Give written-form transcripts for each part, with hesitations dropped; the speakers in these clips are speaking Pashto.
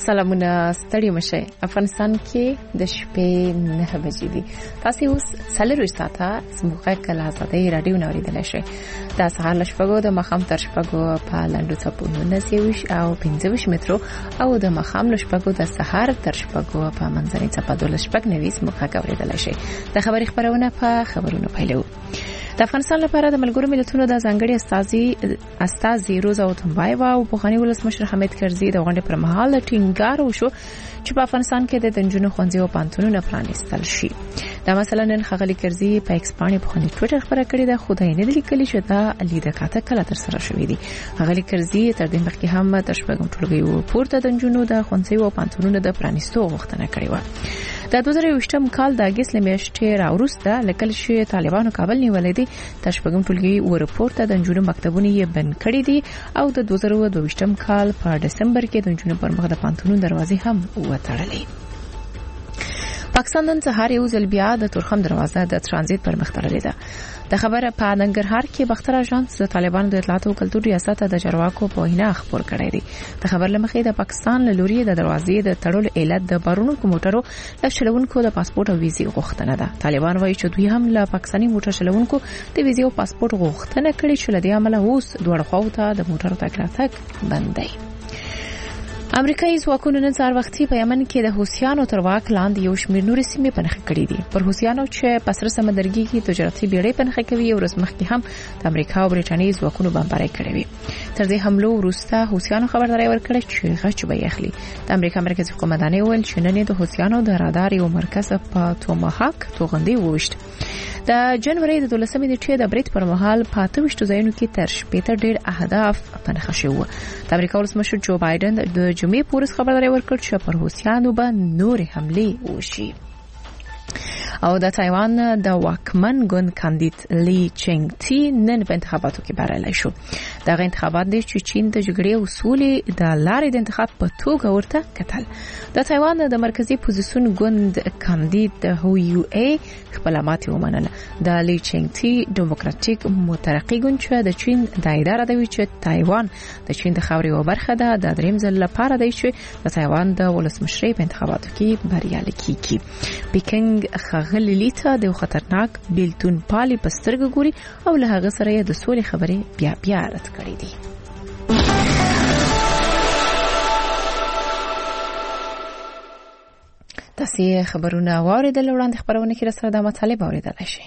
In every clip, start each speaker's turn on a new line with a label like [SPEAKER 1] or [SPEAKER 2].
[SPEAKER 1] سلامونه ستړي مشه. افغانستان کې د شپې 9 بجې دي. تاسو اوس څلور ساعته زموږه کله آزادۍ رادیو نوریدل شي. د سهار لشپګو د مخام تر شپګو په لاندو چپونو نسیوش او 15 مترو او د مخام لشپګو د سهار تر شپګو په منځنۍ چپادو لشپګ نویس مخه کوریدل شي. د خبري خبرونه په خبرونو پیلو. د افغانستان لپاره د ملګرو ملتونو د ځانګړي استازي روزا اوتمبایوا او پوخانی ولسمشر حمید کرزي د غونډې پر مهال ټینګار وشو چې په افغانستان کې د دنجونو خوندې او پانتونونه پرانیستل شي. دا مثلا نن خغلی کرزي په ایکس باندې په خپل ټوئیټر خبره کړې ده، خدای نه دی کلی چې دا لیدکاته کله تر سره شوې دي. خغلی کرزي تر دې مخکې هم تر شپږم ټولګي او پورته دنجونو د خوندې او پانتونونو د پرانیستو غوښتنه کړې و. د 2020م کال د اگست لمیاشتې راوروسته لکه چې طالبانو کابل نیولې دي، تر شپږم ټولګي او رپورټ د جنونو مکتبونه یې بند کړې دي او د 2022م کال په دسمبر کې د جنونو پر مخ د پانتونونو دروازې هم وتړلې. پاکستان نن سهار یو ځل بیا د تورخم دروازه د ترانزیت پر مخ تړلې ده. د خبره په ننګرهار کې بختر اژانس د طالبانو د اطلاعات او کلتور ریاست د جرواکو په وینا خبر کړی دی. د خبر لمخې د پاکستان له لوري د دروازې د تړلو علت د بارونو کوموټرو له چلوونکو د پاسپورت او ویزې غوښتنه ده. طالبان وایي چې دوی هم له پاکستاني موټر چلوونکو د ویزې او پاسپورت غوښتنه کړې چې له دې امله اوس دوه خواو ته د موټر تګ راتګ بند دی. امریکایي ځواکونو نن سهار وختي په یمن کې د حوثیانو تر واک لاندې یو شمېر نورې سیمې پنهخ کړې دي. پر حوثیانو چې په سر سمندرګي کې تجارتي بیړۍ پنهخ کوي او ورځ مخکې هم د امریکا او برېټانیا ځواکونو بمبارۍ کړې وي. تر دې حملو وروسته حوثیانو خبرداري ورکړه چې غچ به یخلي. د امریکا مرکزی قومندانۍ ویل چې نن د حوثیانو د رادار یو مرکز په توماهاک توغندي ووشت. د جنوري د 12مې نیټې د بریټ پر مهال په 28 ځایونو کې تر شپږ ډېر اهداف پنهخ شوي. د امریکا ولسمشر جو بایدن د جمعې پورې خبرداري ورکړه چې پر حوثیانو به نور حملې وشي. او د تایوان د واکمن ګوند کاندید لی چنګ تی نن په انتخاباتو کې بریالی شو. دا انتخابات دي چې چین د جګړې او سولې د لارې د انتخاب په توګه ورته کتل. د تایوان د مرکزی پوزیشن ګوند کاندید هو یو ای خپل ماتې ومنله. د لی چنګ تی ډیموکراټیک مترقی ګوند چې د چین د اداره دوی چې تایوان د چین د خاورې او برخه ده، د دریم ځل لپاره دی چې د تایوان د ولسمشرۍ په انتخاباتو کې بریالی کیږي. پیکنګ غلی لیته د خطرناک بیلتون پالي پسترګ ګوري او له هغه سره د سولې خبرې بیا رد کړې دي. تاسو خبرونه واوریدل، وړاندې خبرونه کې سره د مطالب اوریدل شي.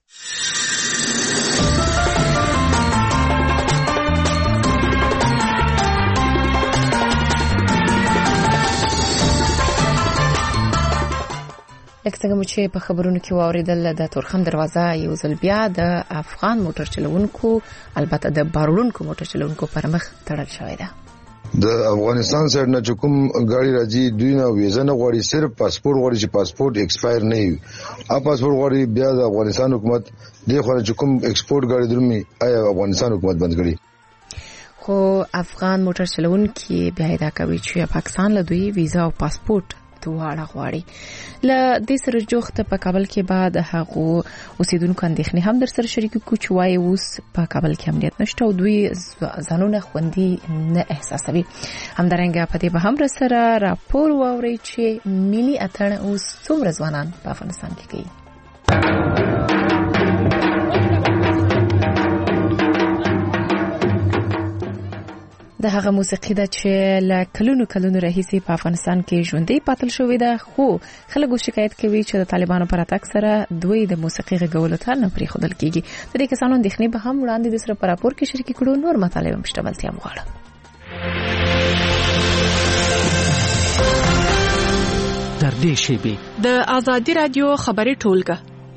[SPEAKER 1] لکه څنګه چې په خبرونو کې واوریدل، د تورخم دروازه یو ځل بیا د افغان موټر چلوونکو، البته د بارونکو موټر چلوونکو پر مخ تړل شوې ده.
[SPEAKER 2] د افغانستان سره نه کوم غاړي راځي دوی نه ویزه نه غواړي، صرف پاسپورت غواړي چې پاسپورت ایکسپایر نه وي. پاسپورت غواړي بیا د افغانستان حکومت د خو چې کوم ایکسپورت غاړي درومي آیا افغانستان حکومت بند کړي.
[SPEAKER 1] خو افغان موټر چلوونکي بیا دا کوي چې پاکستان له دوی ویزه او پاسپورت دواړه غواړي. له دې سره جوخته په کابل کې بعد هغه اوسیدونکو اندېښنې هم در سره شریک کو چې وايي اوس په کابل کې امنیت نشته او دوی ځانونه خوندي نه احساسوي. همدارنګه په دې به هم سره راپور واوري چې ملي اتڼ اوس څومره ځوانان په افغانستان کې کوي. د هغه موسیقي ده چې له کلونو راهیسې په افغانستان کې ژوندۍ پاتل شوې ده، خو خلک شکایت کوي چې د طالبانو پر اتاک سره دوی د موسیقي غږولو ته نه پریښودل کیږي. د دې کسانو اندېښنې به هم وړاندې د سره په راپور کې شریک کړو. نور مطالب هم شته، بلتیا مغواړم.
[SPEAKER 3] تر دې شیبې د ازادي رادیو خبري ټولګه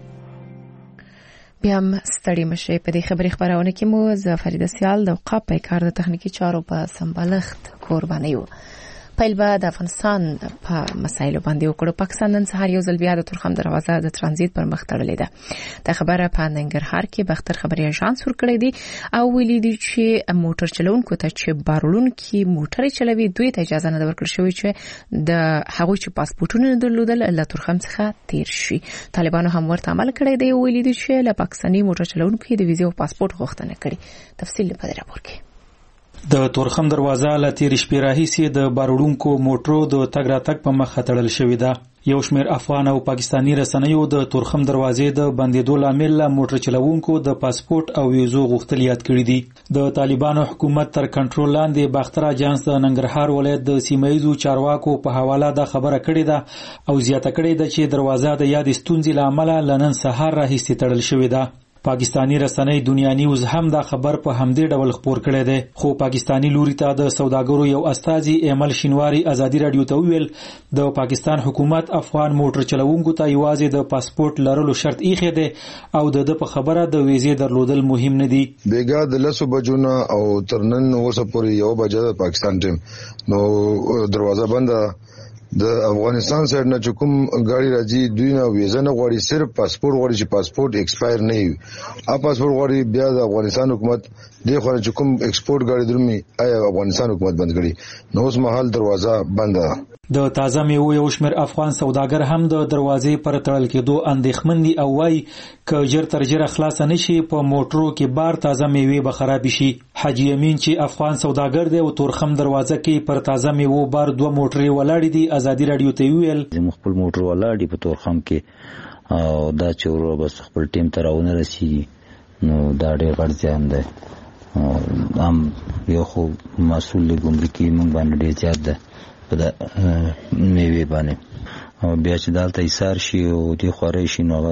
[SPEAKER 1] بیا هم ستړي مشه. په دې خبري خبرونه کې مو زفریده سیال د اوقاف په کار د تخنیکی چارو په سمبالښت قرباني و. پیل به د افغانستان په مسایلو باندې وکړو. پاکستان نن سهار یو ځل بیا د تورخم دروازه د ترانزیت پر مخ تړلې ده. د خبره په ننګرهار کې بختر خبري اژانس ورکړی دی او ویلي دی چې موټر چلوونکو ته چې بارولونکي موټر چلوي دوی ته اجازه نه ورکړل شوې چې د هغوی چې پاسپورتونه درلودل له تورخم څخه تیر شي. طالبانو هم ورته عمل کړی دی. ویلي دی چې له پاکستاني موټر چلوونکو د ویزې او پاسپورت غوښتنه کړي. تفصیل په دې راپور کې
[SPEAKER 4] د تورخم دروازه له تیرې شپې راهیسې د باروړونکو موټرو د تګ راتګ په مخه تړل شوې ده. یو شمېر افغان او پاکستاني رسنیو د تورخم دروازې د بندېدو لامل موټر چلوونکو د پاسپورت او ویزو غوښتل یاد کړي دي. د طالبانو حکومت تر کنټرول لاندې باختر اجانس د ننګرهار ولایت د سیمه‌ییزو چارواکو په حواله دا خبره کړې ده او زیاته کړې ده چې دروازه د یاد ستونزې له امله له نن سهار راهیسې تړل شوې ده. پاکستانی رسنۍ دنیا نیوز هم دا خبر په همدې ډول خپور کړی دی، خو پاکستانی لوري ته د سوداګرو یو استازي ایمل شینواری ازادي رادیو ته ویل د پاکستان حکومت افغان موټر چلوونکو ته یوازې د پاسپورت لرلو شرط ایښی دی او د په خبره د ویزې درلودل مهم نه دي.
[SPEAKER 2] بیګا د 10 بجو نه او تر نن اوسه پورې 1 بجه د پاکستان ټیم نو دروازه بنده. د افغانستان سره نه کوم غاړي راځي دوی نه ویزه نه غواړي، صرف پاسپورت غواړي چې پاسپورت ایکسپایر نه وي. پاسپورت غواړي بیا د افغانستان حکومت د خو نه کوم ایکسپورت غاړي درومي آیا افغانستان حکومت بند کړي نو اوس مهال دروازه بنده ده.
[SPEAKER 4] د تازه میوو یو شمېر افغان سوداګر هم د دروازې پر تړل کېدو اندېښمن دي او وایي که ژر تر ژره خلاصه نشي په موټرو کې بار تازه میوې به خراب شي. حاجی امین چې افغان سوداګر دی او تورخم دروازه کې پر تازه میوو بار 2 موټرې ولاړې دي. ازادي رادیو ته ویل
[SPEAKER 5] خپل موټر ولاړ په تورخم کې او دا چې ورو بس خپل ټیم ته راونه رسیږي نو دا ډېر غټ زیان دی. هم یو خو مسؤل ګمرکي موږ باندې ډېر زیات ده په میوې باندې او بیا چې دالته ایثار شي او دې خوري شي نو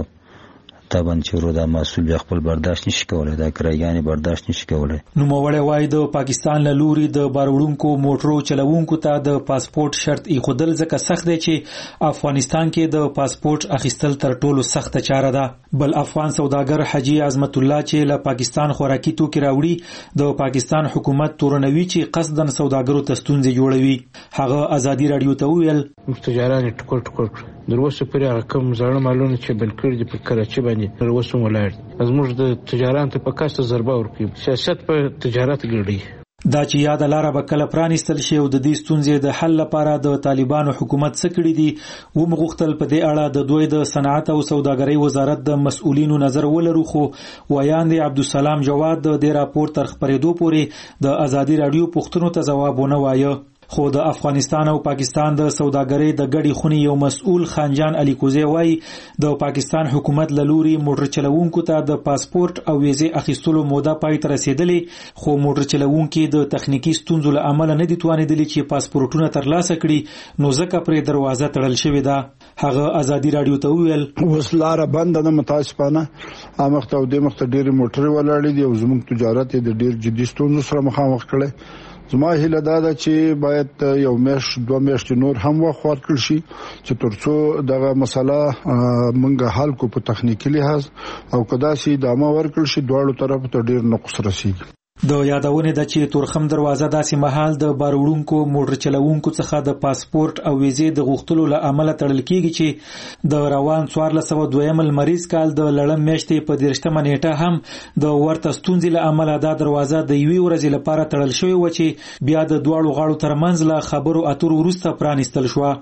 [SPEAKER 5] طبعا چې ورو دا مسؤل بیا خپل برداشت نشي کولای، دا کرایګانې برداشت نشي کولای.
[SPEAKER 4] نو موړی وای د پاکستان له لوري د باروړونکو موټرو چلوونکو ته د پاسپورت شرط ایښودل ځکه سخت دی چې افغانستان کې د پاسپورت اخیستل تر ټولو سخته چاره ده. بل افغان سوداګر حاجی عظمت الله چې له پاکستان خوراکي توکي راوړي د پاکستان حکومت تورنوي چې قصدن سوداګرو ته ستونزې جوړوي. هغه ازادي رادیو ته ویل
[SPEAKER 6] تجاران ټکر دروسه پرې هغه کوم ځړ مالونه چې بل کړی په کراچي باندې دروسه ولاړ زموږ د تجاران ته په کاسته ضربه ورکړي. سیاست په تجارت ګړي
[SPEAKER 4] دا چې یاد لاره به کله پرانیستل شي او د دې ستونزې د حل لپاره د طالبانو حکومت څه کړي دي و مغختل په دې اړه د دوی د صنعت او سوداګرۍ وزارت د مسؤلینو نظر ولرو. خو ویاند عبدالسلام جواد د دې راپور تر خبرېدو پورې د ازادي رادیو پوښتنو ته ځواب ونه وایه. خو د افغانستان او پاکستان د سوداګرۍ د ګډي خونې یو مسؤل خانجان علي کوزی وایي د پاکستان حکومت له لوري موټر چلوونکو ته د پاسپورت او ویزې اخیستلو موده پای ته رسیدلې خو موټر چلوونکي د تخنیکی ستونزو له امله نه دي توانېدلي چې پاسپورتونه ترلاسه کړي نو ځکه پرې دروازه تړل شوې ده. هغه ازادي رادیو ته ویل
[SPEAKER 7] اوس لاره بنده ده متاسفانه امخته او د مخته ډېر موټر ولاړې دي او زموږ تجارت د ډېر جدي ستونزو سره مخامخ کړي. زما هیله دا ده چې باید یو میاشت 2 میاشتې نور هم وخت ورکړل شي چې ترڅو دغه مسله منګه حل کو په تخنیکی لحاظ او کداسي دامه ورکړل شي دواړو طرفو ته ډیر نقص رسیږي.
[SPEAKER 4] د یادونه ده چې تورخم دروازه داسې محل د باروړونکو موټر چلوونکو څخه د پاسپورت او ویزې د غوښتلو له امله تړل کیږي چې د روان 1402 لمریز کال د لړم میاشتې په 13مه نیټه هم د ورته ستونزې له امله دا دروازه د یوې ورځې لپاره تړل شوې و چې بیا د دواړو غاړو ترمنځ له خبرو اترو وروسته پرانیستل شو.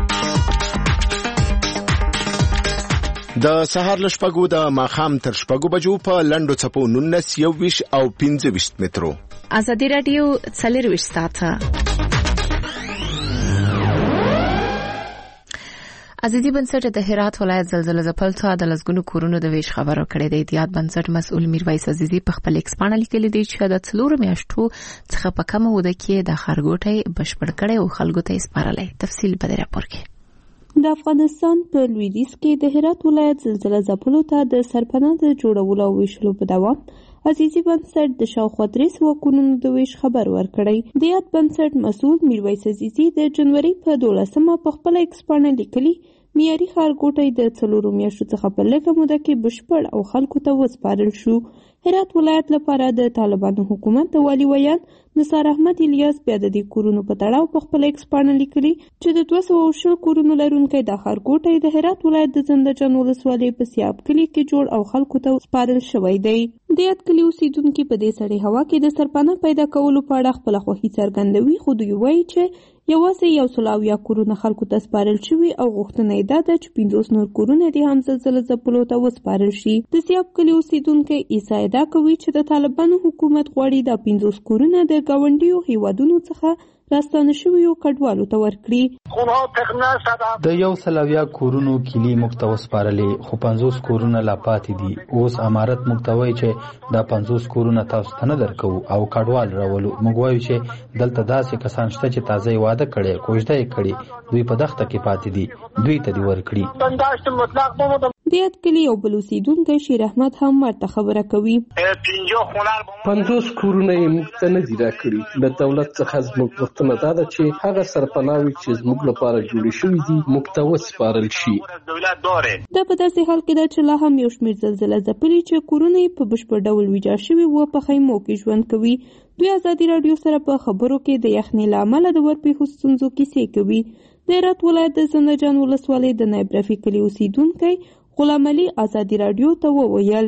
[SPEAKER 8] د سهار له شپږو د ماښام تر شپږو بجو په لنډو څپو 19 21 او 25 مترو.
[SPEAKER 1] ازادي رادیو 24 ساعته ازادي بنسټ د هرات ولایت زلزلې ځپلته د لسګونو کورونو د ویش خبرو کړې د احتیاط بنسټ مسؤل میرویس عزیزي په خپل ایکسپانه لیکلي دی چې د 4 میاشتو څخه په کومه وده کې د خارګوټي بشپړ کړي او خلکو ته سپارلې. تفصیل په دې راپور کې.
[SPEAKER 9] د افغانستان په لویدیځ کې د هرات ولایت زلزلې ځپلو ته د سرپناه د جوړولو او ویشلو په دوام عزیزي بنسټ د شاوخوا 300 کورونو د ویش خبر ورکړی. د یاد بنسټ مسؤل میرویس عزیزي د جنوري په 12مه په خپل ایکسپانه لیکلي معیاري خارګوټي د 4 میاشتو څخه په لږه موده کې بشپړ او خلکو ته وسپارل شو. هرات ولایت لپاره د طالبانو حکومت د والی ویان نثار احمد الیاس بیا د دې کورونو په تړاو په خپل ایکسپانه لیکلي چې د 200 کورونو لرونکي د خارګوټي د هرات ولایت د زنده جان ولسوالۍ په سیاب کلی کې جوړ او خلکو ته سپارل شوی دی. د یاد کلي اوسیدونکي په دې سړې هوا کې د سرپناه پیدا کولو په اړه خپله خوښي څرګندوي، خو دوی وایي چې یوازې 100 کورونه خلکو ته سپارل شوي او غوښتنه یې دا ده چې 50 نور کورونه دې هم زلزله ځپلو ته وسپارل شي. د سیاب کلي اوسیدونکی عیسی ادعا کوي چې د طالبانو حکومت غواړي دا 50 کورونه د ګاونډیو هیوادونو څخه راستانه شویو کډوالو ته ورکړي.
[SPEAKER 10] د 100 کورونو کلی موږ ته وسپارلې، خو 50 کورونه لا پاتې دي. اوس امارت موږ ته وایي چې دا 50 کورونه تاسو ته نه درکوو او کډوال راولو. موږ وایو چې دلته داسې کسان شته چې تازه واده کړي، کوژده یې کړي، دوی په دښته کې پاتې دي، دوی ته دې ورکړي.
[SPEAKER 9] د یاد کلي یو بل اوسیدونکی شیر احمد هم ورته خبره کوي.
[SPEAKER 11] 50 کورونه یې موږ ته نه دي راکړي. د دولت څخه زموږ غوښتنه دا ده چې هغه سرپناوي چې زموږ لپاره جوړې شوي دي موږ ته وسپارل شي.
[SPEAKER 9] دا په داسې حال کې ده چې لا هم یو شمېر زلزله ځپلي چې کورونه یې په بشپړ ډول ویجاړ شوي وو په خیمو کې ژوند کوي. دوی ازادي راډیو سره په خبرو کې د یخنۍ له امله د ورپېښو ستونزو کیسې کوي. د هرات ولایت د زنده جان ولسوالۍ د نایب رفیق کلي اوسیدونکی غلام علي ازادي راډیو ته وویل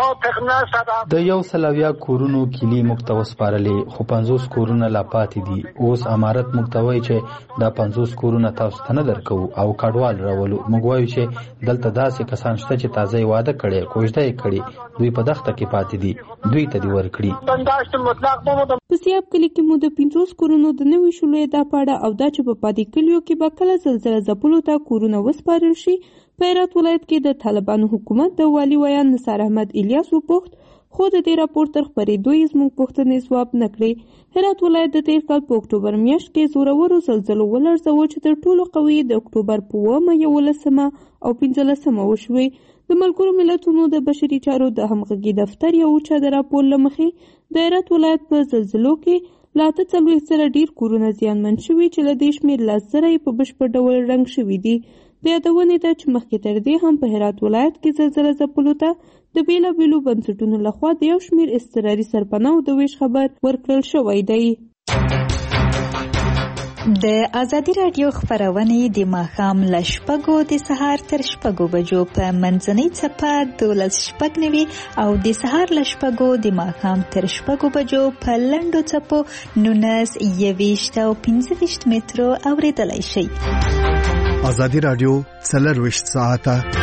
[SPEAKER 10] د 100 کورونو کلی موږ ته وسپارلې، خو 50 کورونه لا پاتې دي. اوس امارت موږ ته وایي چې دا 50 کورونه تاسو ته نه درکوو او کډوال راولو. موږ وایو چې دلته داسې کسان شته چې تازه واده کړي، کوژده یې کړي، دوی په دښته کې پاتې دي، دوی ته دې ورکړي.
[SPEAKER 9] په سیاب کلي کې مو د 50 کورونو د نوي شولو دا پاړه او دا چې په پاتې کلیو کې به کله زلزله ځپلو ته کورونه وسپارل شي. په هرات ولایت کې د طالبانو حکومت د والي ویان نثار احمد الیاس وپوښت، خو د دې راپور تر خپرېدو یې زموږ پوښتنې ځواب نه کړې. هرات ولایت د تېر کال په اکتوبر میاشت کې زورورو زلزلو ولړزاوه چې تر ټولو قوي د اکتوبر په 11 او 15 وشوې. د ملګرو ملتونو د بشري چارو د همغږي دفتر یو اوچه د راپور له مخې د هرات ولایت په زلزلو کې لا 40 ډیر کورونه زیانمن شوي چې له دې شمېر 10 په بشپړ ډول رنګ شوي دي. د یادونې ده چې مخکې تر دې هم په هرات ولایت کې زلزله ځپلو ته د بیلابیلو بنسټونو لخوا د یو شمېر اضطراري سرپناهو د ویش خبر ورکړل شوی دی.
[SPEAKER 12] د ازادي راډیو خبرونه د ماښام له 6 د سهار تر 6 بجو په منځنۍ څپه 12:09 او د سهار له 6 د ماښام تر 6 بجو په لنډو څپو 19 او 15 مترو اوریدلای شئ.
[SPEAKER 13] ازادي راډیو 24 ساعته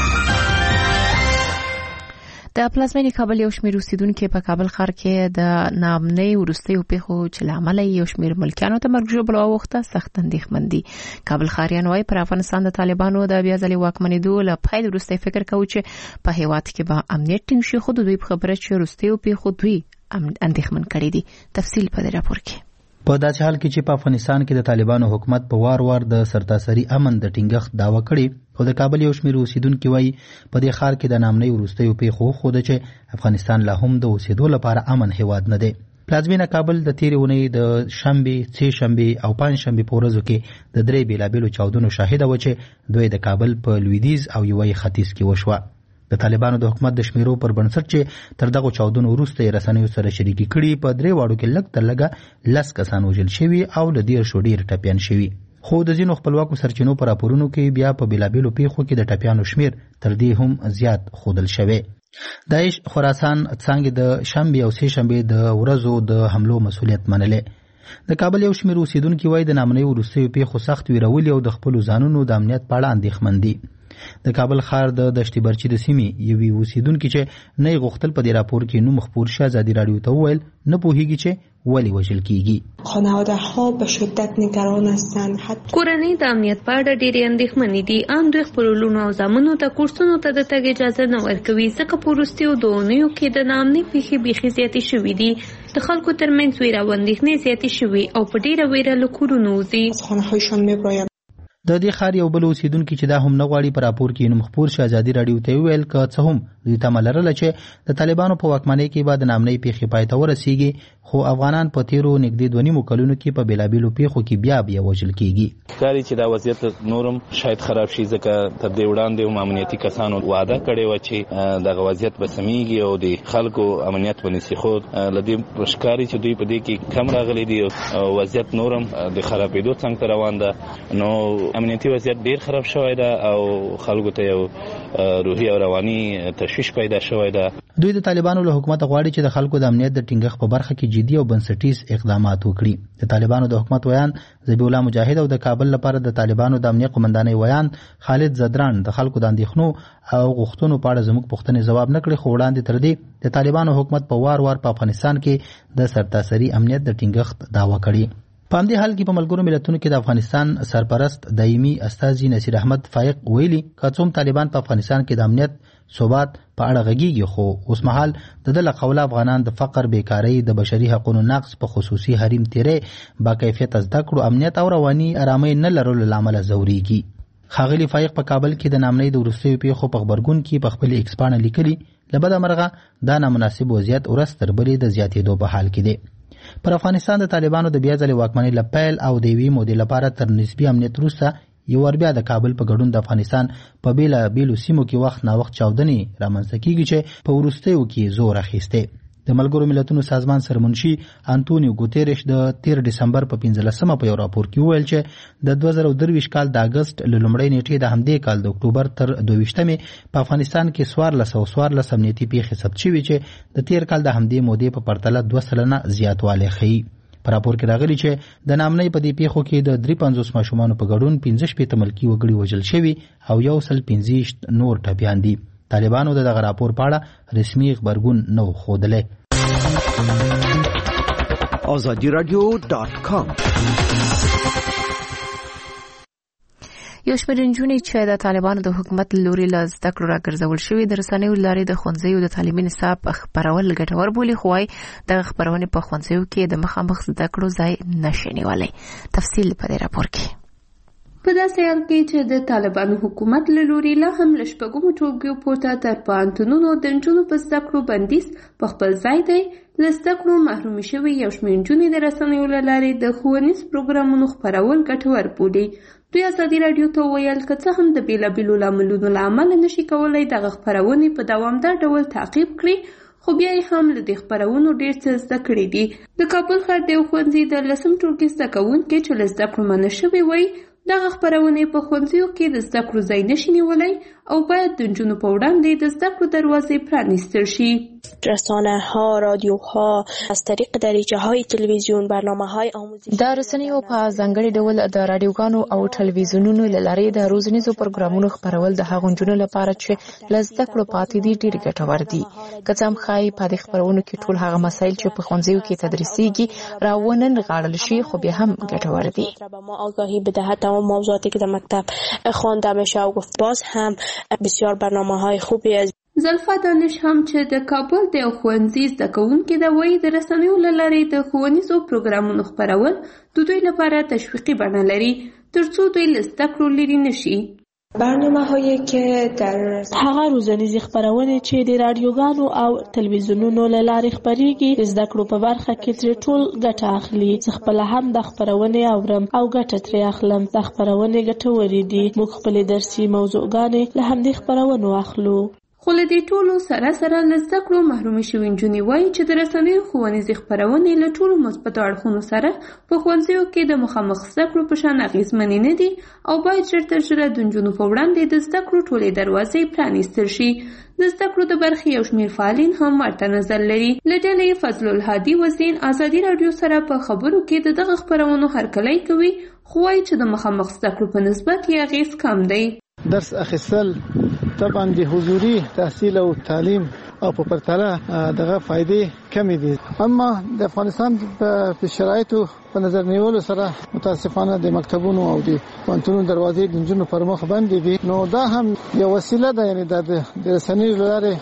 [SPEAKER 1] د پلازمینې کابل یو شمېر اوسیدونکي په کابل ښار کې د ناامنۍ وروستیو پیښو چې له امله یو شمېر ملکیانو ته مرګ ژوبله واوښته سخت اندېښمن دي. کابل ښاریان وایي پر افغانستان د طالبانو د بیا ځلې واکمنېدو له پیل وروسته فکر کوي چې په هېواد کې به امنیت ټینګ شي، خو د دوی په خبره چې وروستیو پیښو دوی اندېښمن کړي دي. تفصیل په دې راپور کې.
[SPEAKER 14] په داسې حال کې چې په افغانستان کې د طالبانو حکومت په وار د سرتاسري امن د ټینګښت دعوه کړې، خو د کابل یو شمېر اوسیدونکي وایي په دې ښار کې د ناامنۍ وروستیو پیښو ښوده چې افغانستان لا هم د اوسېدو لپاره امن هېواد نه دی. پلازمینه کابل د تېرې اونۍ د شنبې، سې شنبې او پنجشنبې په ورځو کې د 3 بېلابېلو چاودنو شاهده وه چې دوی د کابل په لویدیځ او یوه ختیځ کې وشوه. د طالبانو د حکومت د شمیرو پر بنسټ چې تر دغه چاودنو وروسته رسنیو سره شریکي کړي، په 3 واړو کې لږ تر لږه 10 کسان وژل شوي او له 10 ډېر ټپیان شوي. خو د ځینو خپلواکو سرچینو په راپورونو کې بیا په بېلابېلو پیښو کې د ټپیانو شمیر تر دې هم زیات ښودل شوی. داعش خراسان څانګې د شنبې او سې شنبې د ورځو د حملو مسؤلیت منلې. د کابل یو شمېر اوسیدونکي وایي د ناامنۍ وروستیو پیښو سخت ویرولي او د خپلو ځانونو د امنیت په اړه اندېښمن دي. د کابل ښار د دشتي برچي د سیمې یوې اوسیدونکي چې نه یې غوښتل په دې راپور کې نوم خپور شي، ازادي راډیو ته وویل نه پوهیږي چې ولې وژل کیږي.
[SPEAKER 15] خانواده‌ها به شدت نگران هستند.
[SPEAKER 9] کورنۍ د امنیت په اړه ډېرې اندېښمنې دي. ان دوی خپلو لوڼو او زامنو ته کورسونو ته د تګ اجازه نه ورکوي، ځکه په وروستیو 2 اونیو کې د ناامنۍ پیښې بیخي زیاتې شوي دي. د خلکو ترمنځ ویره او اندېښنې زیاتې شوي او په ډېره ویره له کورونو وځي.
[SPEAKER 14] د دې ښار یو بل اوسیدونکي چې دا هم نه غواړي په راپور کې نوم خپور شي، ازادي راډیو ته ویل که څه هم دوی تمه لرله چې د طالبانو په واکمنۍ کې به د ناامنۍ پیښې پای ته ورسیږي، خو افغانان په تیرو نږدې 2.5 کلونو کې په بیلابیلو پیښو کې بیا وژل کیږي.
[SPEAKER 16] ښکاري چې دا وضعیت نورم شاید خراب شي، ځکه تر دې وړاندې هم امنیتي کسانو وعده کړې وه چې دغه وضعیت به سمیږي او د خلکو امنیت به نیسي، خو له دې ښکاري چې دوی په دې کې کم راغلي دي او وضعیت نورم د خرابېدو څنګ ته روان ده. نو امنیتي وضعیت ډیر خراب شوی ده او خلکو ته یو روحي او رواني تشویش پیدا شوی ده.
[SPEAKER 14] دوی د طالبانو له حکومت غواړي چې د خلکو د امنیت د ټینګښت په برخه کې جدي او بنسټیز اقدامات وکړي. د طالبانو د حکومت ویان ذبیح الله مجاهد او د کابل لپاره د طالبانو د امنیت قومندانۍ ویان خالد زدران د خلکو د اندېښنو او غوښتنو په اړه زموږ پوښتنې ځواب نه کړي، خو وړاندې تر دې د طالبانو حکومت په وار وار په افغانستان کې د سرتاسري امنیت د ټینګښت دعوا کړې. په همدې حال کې په ملګرو ملتونو کې د افغانستان سرپرست دایمي استازي نصیر احمد فائق ویلي که څوم طالبان په افغانستان کې د امنیت ثبات په اړه غږیږي، خو اوس مهال د دې له قوله افغانان د فقر، بیکارۍ، د بشري حقوقو نقض، په خصوصي حریم تیرې، با کیفیت زده کړو، امنیت او رواني آرامۍ نه لرلو له امله ځورېږي. ښاغلي فائق په کابل کې د نامنۍ د وروستیو پیښو په غبرګون کې په خپل ایکس پاڼه لیکلي له بده مرغه دا نامناسب وضعیت ورځ تر بلې د زیاتېدو په حال کې دی. پر افغانستان د طالبانو د بیا ځلې واکمنۍ له پیل او د یوې مودې لپاره تر نسبي امنیت وروسته یو ور بیا د کابل په ګډون د افغانستان په بیلابیلو سیمو کې وخت ناوخت چاودنې رامنځته کیږي چې په وروستیو کې زور اخیستی. د ملګرو ملتونو سازمان سرمنشي انټونیو ګوتيرش د 13 ډسمبر په 15مه په یو راپور کې وویل چې د 2023 کال د اگست له لومړۍ نیټې د همدې کال د اکتوبر تر 22مې په افغانستان کې 1414 امنیتي پیښې ثبت شوې چې د 13 کال د همدې مودې په پرتله 2% زیاتوالی ښیي. په راپور کې راغلي چې د نامنۍ په دې پیښو کې د 53 ماشومانو په ګډون 15 ملکي وګړي وژل شوي او 115 نور ټپیان دي. طالبانو د دغه راپور په اړه رسمي خبرګون نه و ښودلی.
[SPEAKER 17] azadiradio.com
[SPEAKER 1] یو شمېر نجونې چې د طالبانو د حکومت لوري له زده کړو راګرځول شوي د رسنیو لارې د ښوونځیو د تعلیمي نصاب خپرول ګټور بولي، خو وايي دغه خپرونې په ښوونځیو کې د مخامخ زده کړو ځای نشي نیولی. تفصیل په دې راپور کې.
[SPEAKER 9] په داسې حال کې چې د طالبانو حکومت له لوري لا هم له شپږمو ټولګیو پورته تر پوهنتونونو د نجونو په زده کړو بندیز په خپل ځای دی، له زده کړو محرومې شوي یو شمېر نجونې د رسنیو له لارې د ښوونیز پروګرامونو خپرول ګټور بولي. دوی ازادي راډیو ته وویل که څه هم د بیلابیلو لاملونو له امله نشي کولی دغه خپرونې په دوامدار ډول تعقیب کړي، خو بیا یې هم له دې خپرونو ډېر څه زده کړي دي. د کابل ښار د یو ښوونځي د 10م ټولګي زده کوونکي چې له زده کړو منع شوي وایي دغه خپرونې په ښوونځیو کې د زده کړو ځای نشي نیولی او باید د نجونو په وړاندې د زده کړو دروازې پرانیستل شي.
[SPEAKER 18] رسانه‌ها، رادیوها، از طریق دریچه‌های تلویزیون، برنامه‌های آموزشی
[SPEAKER 1] د رسنیو په ځانګړي ډول د رادیوګانو او ټلویزیونونو له لارې د روزنیزو پروګرامونو خپرول د هغو نجونو لپاره چې له زده کړو پاتې دي ډېر ګټور دي. که څه هم ښایي په دې خپرونو کې ټول هغه مسایل چې په ښوونځیو کې تدریسیږي راوننغاړل شي، خو بیا هم ګټور دي.
[SPEAKER 18] ما آگاهی بدهد تمام موضوعاتی که در مکتب خوانده میشه و گفت باز هم بسیار برنامه‌های خوبی است.
[SPEAKER 9] زلفا دانش هم چې د کابل د یو ښوونځي زده کوونکې ده وایي د رسنیو له لارې د ښوونیزو پروګرامونو خپرول د دوی لپاره تشویقي بڼه لري ترڅو دوی له زده کړو لرې نشي.
[SPEAKER 15] برنامه‌هایی که در
[SPEAKER 18] هغه روزنیزې خپرونې چې د رادیوګانو او تلویزیونونو له لارې خپریږي د زده کړو په برخه کې ترې ټول ګټه اخلي. زه خپله هم د خپرونې اورم او ګټه ترې اخلم. د خپرونې ګټورې دي. موږ خپلې درسي موضوعګانې له همدې خپرونو اخلو.
[SPEAKER 9] خو له دې ټولو سره سره له زده کړو محرومې شوې نجونې وایي چې د رسنیو ښوونیزې خپرونې له ټولو مثبتو اړخونو سره په ښوونځیو کې د مخامخ زده کړو په شان اغېزمنې نه دي او باید ژر تر ژره د نجونو په وړاندې د زده کړو ټولې دروازې پرانیستل شي. د زده کړو د برخې یو شمېر فعالین هم ورته نظر لري. له ډلې فضل الهادي وزین ازادي راډیو سره په خبرو کې د دغه خپرونو هرکلی کوي، خو وایي چې د مخامخ زده کړو په نسبت یې اغېز کم دی.
[SPEAKER 19] درس اخیستل طبعا د حضوري تحصیل او تعلیم او په پرتله دغه فائدې کمې دي، اما د افغانستان په شرایطو په نظر نیولو سره متاسفانه د مکتبونو او د پوهنتونونو دروازې د نجونو پر مخ بندې دي. نو دا هم یو وسیله ده، یعنی د رسنیو له لارې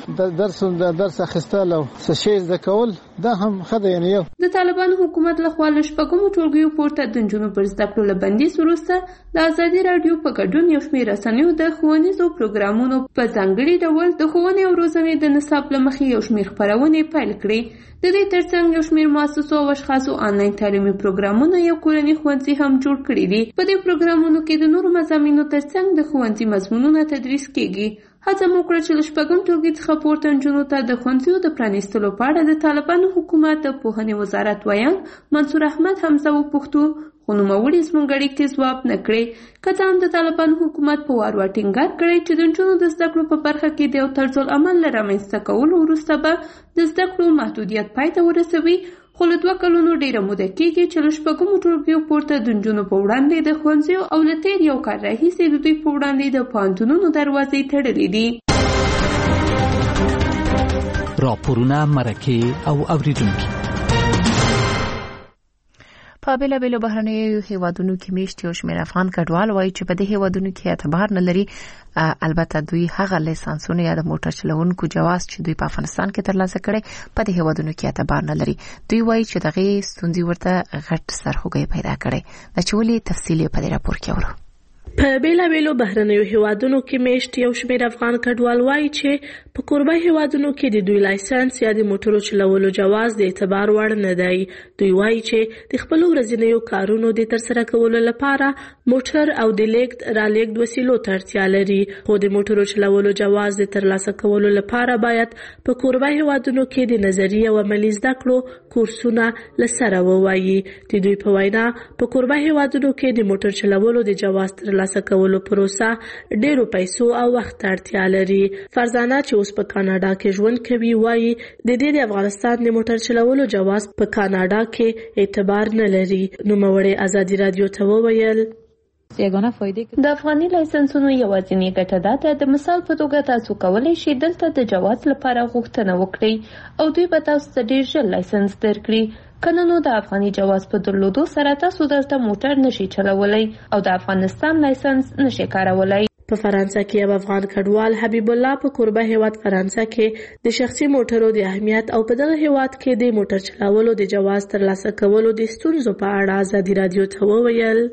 [SPEAKER 19] د درس اخیستل او څه شی زده کول دا هم ښه ده. یعنی یو
[SPEAKER 9] د طالبانو حکومت لخوا له شپږمو ټولګیو پورته د نجونو پر زده کړو له بندیز وروسته د ازادي راډیو په ګډون یو شمېر رسنیو د ښوونیزو پروګرامونو په ځانګړي ډول د ښوونې او روزنې د نصاب له مخې یو شمېر خپرونې پیل کړې. د دې ترڅنګ یو شمېر مؤسسو او اشخاصو آنلاین تعلیمي پروګرامونه یو کورني ښوونځي هم جوړ کړي دي. په دې پروګرامونو کې د نورو مضامینو ترڅنګ د ښوونځي مضمونونه تدریس کیږي. هڅه مو وکړه چې له شپږم ټولګي څخه پورته نجونو ته د ښوونځیو د پرانیستلو په اړه د طالبانو حکومت د پوهنې وزارت ویان منصور احمد حمزه وپوښتو، خو نوموړي زموږ اړیکې ځواب نه کړې. که څه هم د طالبانو حکومت په وار ټینګار کړی چې د نجونو د زده کړو په برخه کې د یو طرزالعمل له رامنځته کولو وروسته به د زده کړو محدودیت پای ته ورسوي، خو له 2 کلونو ډیره موده کېږي چې له شپږمو ټولګیو پورته د نجونو په وړاندې د ښوونځیو او له تېر یو کال راهیسې د دوی په وړاندې د پوهنتونونو دروازې تړلې دي.
[SPEAKER 3] راپورونه، مرکې او اوریدونکي
[SPEAKER 1] په بیلابیلو بهرنیو هیوادونو کې میشت یو شمېر افغان کډوال وایي چې په دې هیوادونو کې اعتبار نه لري. البته دوی هغه لیسانسونه یا د موټر چلوونکو جواز چې دوی په افغانستان کې ترلاسه کړي په دې هیوادونو کې اعتبار نه لري. دوی وایي چې دغه ستونزې ورته غټ سرخوږی پیدا کړي. د چولې تفصیل په دې راپور کې اورو.
[SPEAKER 18] په بیلابیلو بهرنیو هیوادونو کې میشت یو شمېر افغان کډوال وایي چې په کوربه هیوادونو کې د دوی لایسنس یا د موټرو چلولو جواز د اعتبار وړ نه دی. دوی وایي چې د خپل ورځنیو کارونو د ترسره کولو لپاره موټر او د لیږد رالیږد وسیلو ته اړتیا لري، خو د موټرو چلولو جواز د ترلاسه کولو لپاره باید په کوربه هیوادونو کې د نظري او عملي زده کړو کورسونه له سره ووایي. د دوی په وینا په کوربه هیوادونو کې د موټر چلولو د جواز ترلاسه کولو پروسه ډیرو پیسو او وخت اړتیا لري. فرزانه چې اوس په کاناډا کې ژوند کوي وایي د دې د افغانستان د موټر چلولو جواز په کاناډا کې اعتبار نه لري. نوموړي ازادي رادیو ته وویل
[SPEAKER 9] د افغاني لایسنسونو یوازینی ګټه ده د مثال په توګه تاسو کولی شئ دلته د جواز لپاره غوښتنه وکړئ او دوی به تاسو ته ډیر ژر لایسنس درکړي. کنه نو د افغاني جواز په درلودو سره تاسو دلته موټر نشئ چلولای او د افغانستان لایسنس نشئ کارولای.
[SPEAKER 18] په فرانسه کې یو افغان کډوال حبیب الله په کوربه هیواد فرانسه کې د شخصي موټرو د اهمیت او په دغه هیواد کې د موټر چلولو د جواز ترلاسه کولو د ستونزو په اړه ازادي رادیو ته وویل.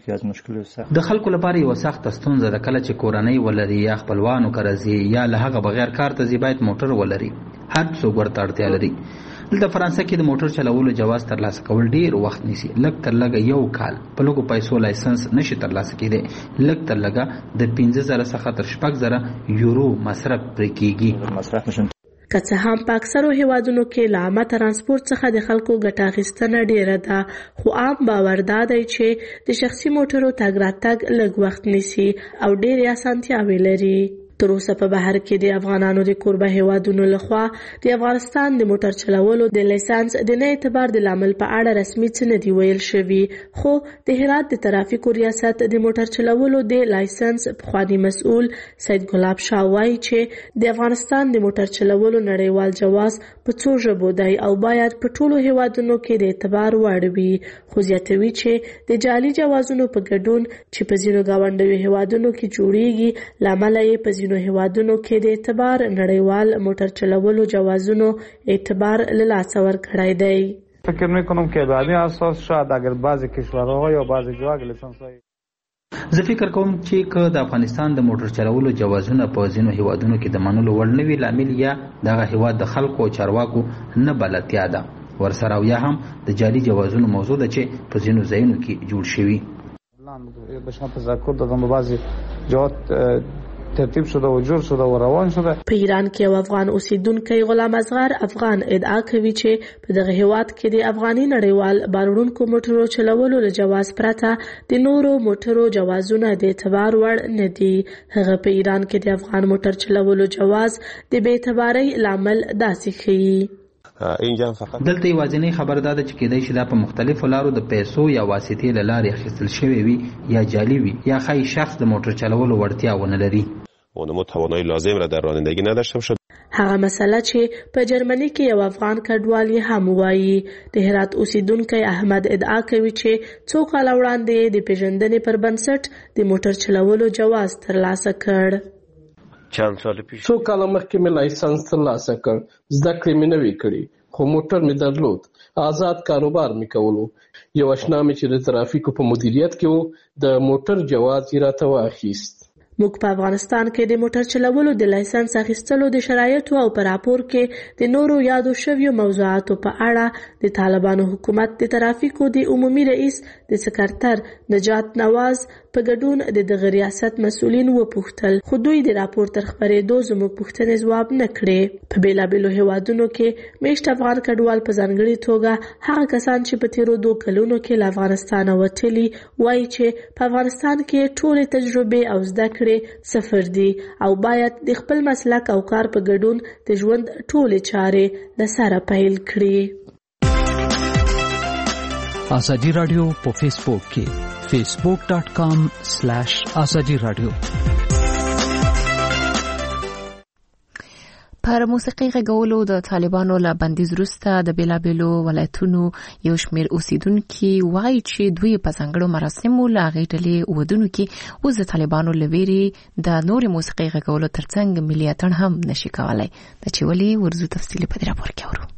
[SPEAKER 10] د خلکو لپاره یو سخت ستونزه ده کله چې کورنۍ ولري یا خپلوانو کرزي یا له هغه بغیر کار ته ځي باید موټر ولري. هر څوک ورته اړتیا لري. د فرانسه کې د موټر چلولو جواز ترلاسه کول ډیر وخت نیسي. لږ تر لږه یو کال په لږو پیسو لایسنس نشي ترلاسه کېدی. لږ تر لږه د 15,000 څخه تر 6,000 یورو مصرف پرې کېږي.
[SPEAKER 18] که څه هم په اکثرو هیوادونو کې له عامه ترانسپورت څخه د خلکو ګټه اخیستنه ډیره ده، خو عام باور دا دی چې د شخصي موټرو تګ راتګ لږ وخت نیسي او ډیرې اسانتیاوې لري. تر اوسه په بهر کې د افغانانو د کوربه هیوادونو لخوا د افغانستان د موټر چلولو د لایسنس د نه اعتبار د لامل په اړه رسمي څه نه دی ویل شوي، خو د هرات د ترافیکو ریاست د موټر چلولو د لایسنس پخوانی مسؤل سید ګلاب شاه وایي چې د افغانستان د موټر چلولو نړیوال جواز په څو ژبو دی او باید په ټولو هیوادونو کې د اعتبار وړ وي، خو زیاتوي چې د جعلي جوازونو په ګډون چې په ځینو ګاونډیو هیوادونو کې جوړیږي لامل یې په هیوادونو کې د اعتبار نړیوال موټر چلولو جوازونو اعتبار له لاسه ورکړی دی.
[SPEAKER 17] فکر میکنم که بعدی اساس شاید اگر بعضی کشورها یا بعضی جاها لیسانس‌های
[SPEAKER 10] زه فکر کوم چې که د افغانستان د موټر چلولو جوازونه په ځینو هیوادونو کې د منلو وړ نه وي لامل یا دغه هیواد د خلکو او چارواکو نه بلدتیا ده ورسره او یا هم د جعلي جوازونو موضوع ده چې په ځینو ځایونو کې جوړ شوي.
[SPEAKER 17] به شما تذکر دادم به بعضی جهات ترتیب شده و جور شده و روان شده.
[SPEAKER 18] په ایران کې یو افغان اوسیدونکی غلام اصغر افغان ادعا کوي چې په دغه هیواد کې د افغاني نړیوال بارونکو موټرو چلولو له جواز پرته د نورو موټرو جوازونه د اعتبار وړ نه دي. هغه په ایران کې د افغان موټر چلولو جواز د بې اعتبارۍ لامل داسې ښیي.
[SPEAKER 10] دلته یوازینی خبر دا ده چې کېدای شي دا په مختلفو لارو د پیسو یا واسطې له لارې اخیستل شوی وي یا جعلي وي یا ښایي شخص د موټر چلولو وړتیا ونه لري.
[SPEAKER 8] اونمو توانایی لازم را در رانندگی نداشته باشد.
[SPEAKER 18] هغه مسله چې په جرمني کې یو افغان کډوال یې هم وایي. د هرات اوسیدونکی احمد ادعا کوي چې څو کاله وړاندې د پیژندنې پر بنسټ د موټر چلولو جواز ترلاسه کړ.
[SPEAKER 11] څو کاله مخکې مې لایسنس ترلاسه کړ. زده کړې مې نوې کړې خو موټر مې درلود. آزاد کاروبار مې کولو. یو اشنا مې چې د ترافیکو په مدیریت کې و د موټر جواز یې راته واخیست.
[SPEAKER 18] موږ په افغانستان کې د موټر چلولو د لایسنس اخیستلو د شرایطو او په راپور کې د نورو یادو شویو موضوعاتو په اړه د طالبانو حکومت د ترافیکو د عمومي رئیس د سکرتر نجات نواز په ګډون د دغه ریاست مسؤلین وپوښتل، خو دوی د راپور تر خپرېدو زموږ پوښتنې ځواب نه کړې. په بېلابېلو هیوادونو کې میشت افغان کډوال په ځانګړې توګه هغه کسان چې په تېرو 2 کلونو کې له افغانستانه وتلي وایي چې په افغانستان کې ټولې تجربې او زده کړې صفر دي او باید د خپل مسلک او کار په ګډون د ژوند ټولې چارې له سره پیل کړي.
[SPEAKER 20] ازادي رادیو په فیسبوک کې facebook.com/ازادي رادیو.
[SPEAKER 1] پر موسیقي غږولو د طالبانو له بندیز وروسته د بیلابېلو ولایتونو یو شمېر اوسیدونکي وایي چې دوی په ځانګړو مراسمو له هغې ډلې ودونو کې اوس د طالبانو له ویرې د نورې موسیقي غږولو ترڅنګ ملي اتڼ هم نشي کولی. د چې ولې ورځو تفصیلي په دې راپور کې اورو.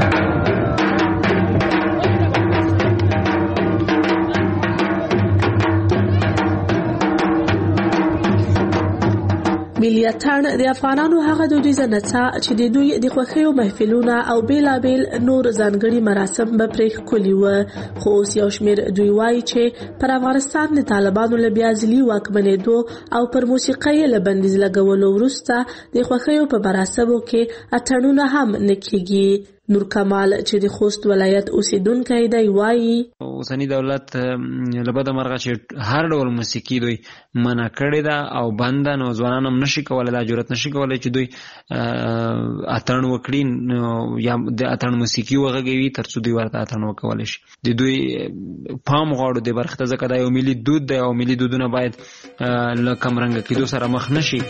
[SPEAKER 18] ملي اتڼ د افغانانو هغه دودیزه نڅا چې د دوی د خوښیو محفلونه او بیلابیل نور ځانګړي مراسم به پرې ښکلي وه، خو اوس یو شمېر دوی وایي چې پر افغانستان د طالبانو له بیا ځلي واکمنېدو او پر موسیقۍ له بندیز لګولو وروسته د خوښیو په مراسمو کې اتڼونه هم نه کېږي. نور کمال چې د خوست ولایت اوسیدونکی دی وایي
[SPEAKER 21] اوسنی دولت له بده مرغه چې هر ډول موسیقي دوی منع کړې ده او بند ده، نو ځوانان هم نشي کولی، دا جرأت نشي کولی چې دوی اتڼ وکړي یا د اتڼ موسیقي وغږوي تر څو دوی ورته اتڼ وکولی شي. د دوی پام غواړو د برخې ته، ځکه دا یو ملي دود دی او ملي دودونه باید له کمرنګه کېدو سره مخ نشي.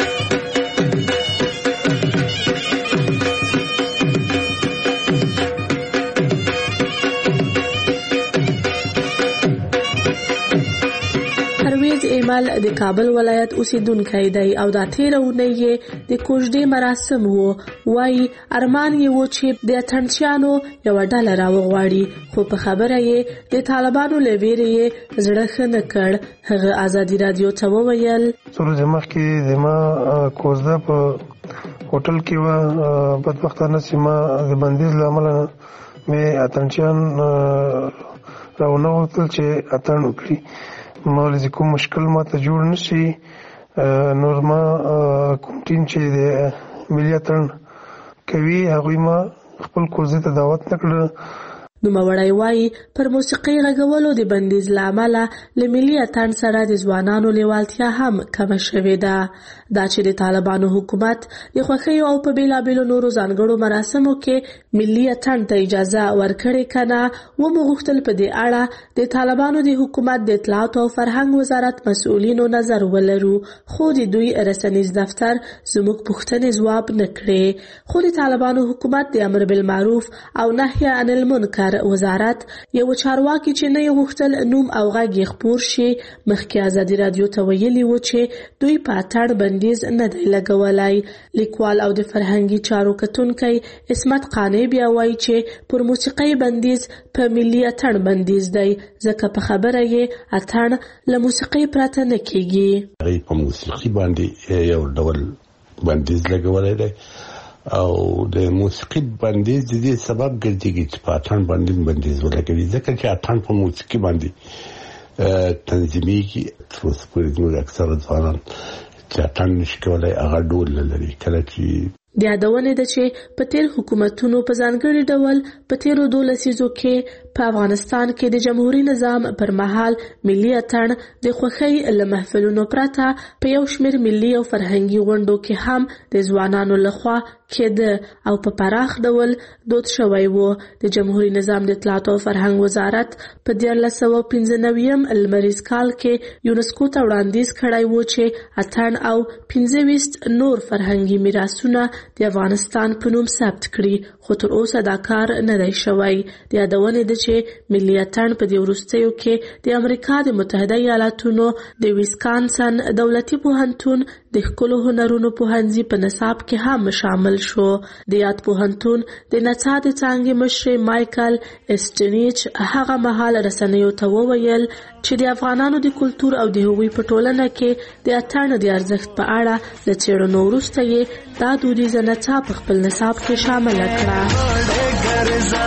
[SPEAKER 18] ایمل د کابل ولایت اوسیدونکی دی او دا تیره اونۍ یې د کوژدې مراسم وو. وایي ارمان یې و چې د اتڼچیانو یوه ډله راوغواړي، خو په خبره یې د طالبانو له ویرې یې زړه ښه نه کړ. هغه ازادي رادیو ته وویل
[SPEAKER 22] څو ورځې مخکې د ما کوژده په هوټل کې وه، بدبختانه چې ما د بندیز له امله مې اتڼچیان راونه غوښتل چې اتڼ وکړي. مولې کوم مشکل ماته جوړ نشي، نور ما کوم ټیم چې د ملي اتڼ کوي هغوی ما خپل کوزې ته دعوت نه کړه.
[SPEAKER 18] نوموړی وایي پر موسیقۍ غږولو د بندیز له امله له ملي اتڼ سره د ځوانانو لیوالتیا هم کمه شوې ده. دا چې د طالبانو حکومت د خوښیو او په بیلابیلو نورو ځانګړو مراسمو کې ملي اتڼ ته اجازه ورکړې که نه، ومو غوښتل په دې اړه د طالبانو د حکومت د اطلاعاتو او فرهنګ وزارت مسؤلینو نظر ولرو، خو د دوی رسنیز دفتر زموږ پوښتنې ځواب نه کړې. خو د طالبانو حکومت د امر بالمعروف او نهی عن المنکر وزارت یو چارواکي چې نه یې غوښتل نوم او غږ یې خپور شي، مخکې ازادي رادیو ته ویلي و چې دوی په اتڼ بندیز نه دی لګولی. لیکوال او د فرهنګي چارو کتونکی عصمت قانع بیا وایي چې پر موسیقۍ بندیز په ملي اتڼ بندیز دی، ځکه په خبره یې اتڼ له موسیقۍ پرته نه کېږي.
[SPEAKER 23] هغوی په موسیقي باندې یو ډول بندیز لګولی دی او د موسیقي بندیز د دې سبب ګرځي چې په اتڼ باندې بندیز ولګوي، ځکه چې اتڼ په موسیقي باندې تنظیمیږي. تر اوسه پورې زموږ اکثره ځوانان چې اتڼ نشي کولی هغه ډول نه لري. کله چې
[SPEAKER 18] د یادونې ده چې په تیر حکومتونو په ځانګړي ډول په تیرو 2 لسیزو کې په افغانستان کې د جمهوریت نظام پر مهال ملي اتڼ د خوښۍ له محفلونو پرته په یو شمېر ملي او فرهنګي غونډو کې هم د ځوانانو لخوا کېده او په پراخ ډول دود شوی و. د جمهوریت نظام د اطلاعات او فرهنګ وزارت په 1995 لمریز کال کې یونسکو ته وړاندیز کړی و چې اتڼ او 25 نور فرهنګي میراثونه د افغانستان په نوم ثبت کړي، خو تر اوسه دا کار نه دی شوی. د یادونې ده چې ملي اتڼ په دې وروستیو کې د امریکا د متحده ایالاتونو د ویسکانسن دولتي پوهنتون د ښکلو هنرونو پوهنځي په نصاب کې هم شامل شو. د یاد پوهنتون د نڅا د څانګې مشر مایکل اسټنیچ هغه مهال رسنیو ته وویل چې د افغانانو د کلتور او د هغوی په ټولنه کې د اتڼ د ارزښت په اړه له څېړنو وروسته یې دا دودیزه نڅا په خپل نصاب کې شامله کړه.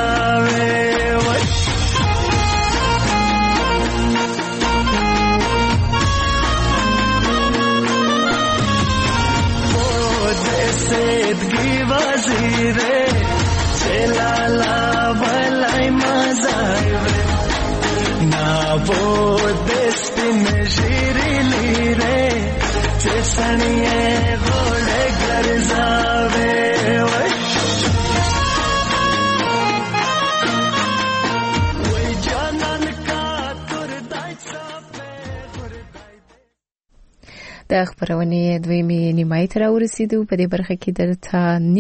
[SPEAKER 2] سنیه غوړه ګرځاوي وای جانان کا تر دای
[SPEAKER 1] د خبرونه دویمه نیمایي تر ورسېدو په دې برخه کې درته